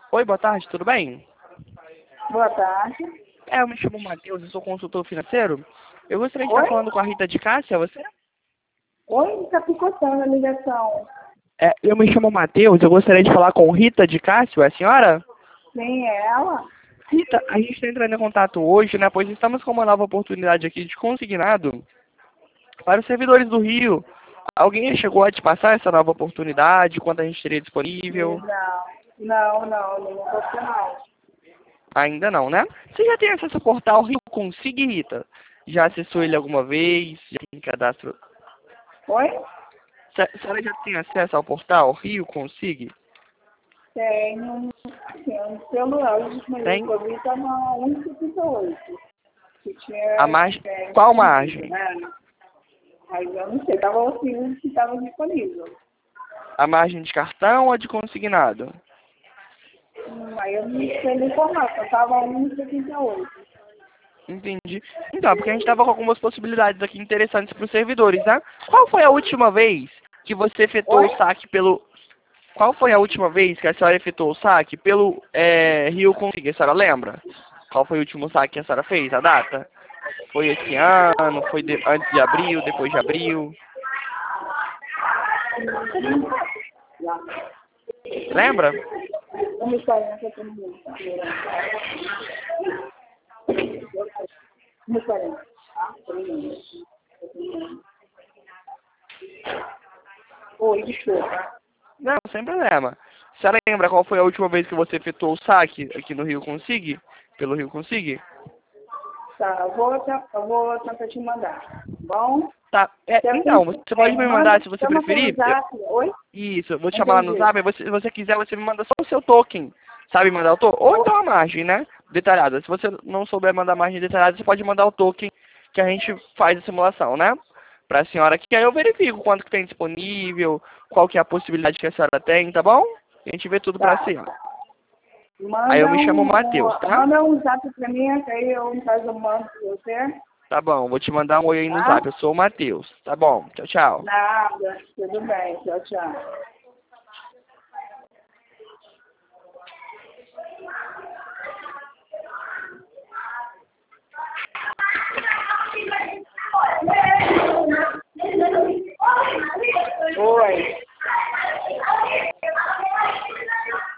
Oi, boa tarde, tudo bem? Boa tarde. Eu me chamo Matheus, eu sou consultor financeiro. Eu gostaria de estar Oi? falando com a Rita de Cássia, você? Oi, tá picotando a ligação. Eu me chamo Matheus, eu gostaria de falar com Rita de Cássia, é a senhora? Sim, é ela? Rita, a gente está entrando em contato hoje, né, pois estamos com uma nova oportunidade aqui de consignado para os servidores do Rio. Alguém chegou a te passar essa nova oportunidade, quando a gente teria disponível? Não você não. Ainda não, né? Você já tem acesso ao portal Rio Consigue, Rita? Já acessou ele alguma vez? Já tem cadastro? Oi? A senhora já tem acesso ao portal Rio Consigue? Tenho, um celular, os últimos Tem? que eu vi estava 1,58. Que A tinha, margem? Qual disponível, margem? né? Aí eu não sei, estava assim, que estava disponível. A margem de cartão ou de consignado? Aí eu não sei me informar, só estava 1,58. Entendi. Então, porque a gente estava com algumas possibilidades aqui interessantes para os servidores, né? Qual foi a última vez que você efetuou Oi? o saque pelo... Qual foi a última vez que a senhora efetuou o saque pelo Rio Consigue? A senhora lembra? Qual foi o último saque que a senhora fez? A data? Foi esse ano? Foi antes de abril? Depois de abril? Lembra? 1,40 todo mundo. 1,40. Oi, desculpa. Não, sem problema. A senhora lembra qual foi a última vez que você efetuou o saque aqui no Rio Consigue? Pelo Rio Consigue? Tá, eu vou tentar te mandar. Bom? Tá. Então, você pode me mandar Manda, se você chama pelo preferir. zap. Oi? Isso, eu vou te chamar lá no Entendi. Zap. Se você quiser, você me manda só o seu token. Sabe mandar o token? Ou então a margem, né? Detalhada. Se você não souber mandar a margem detalhada, você pode mandar o token que a gente faz a simulação, né? Pra senhora, que aí eu verifico quanto que tem disponível, qual que é a possibilidade que a senhora tem, tá bom? A gente vê tudo pra Tá. senhora. Aí eu me chamo Matheus, tá? Manda um zap pra mim, que aí eu mando pra você. Tá bom, vou te mandar um oi aí no Tá? Zap. Eu sou o Matheus. Tá bom, tchau, tchau. Nada. Tudo bem. Tchau, tchau.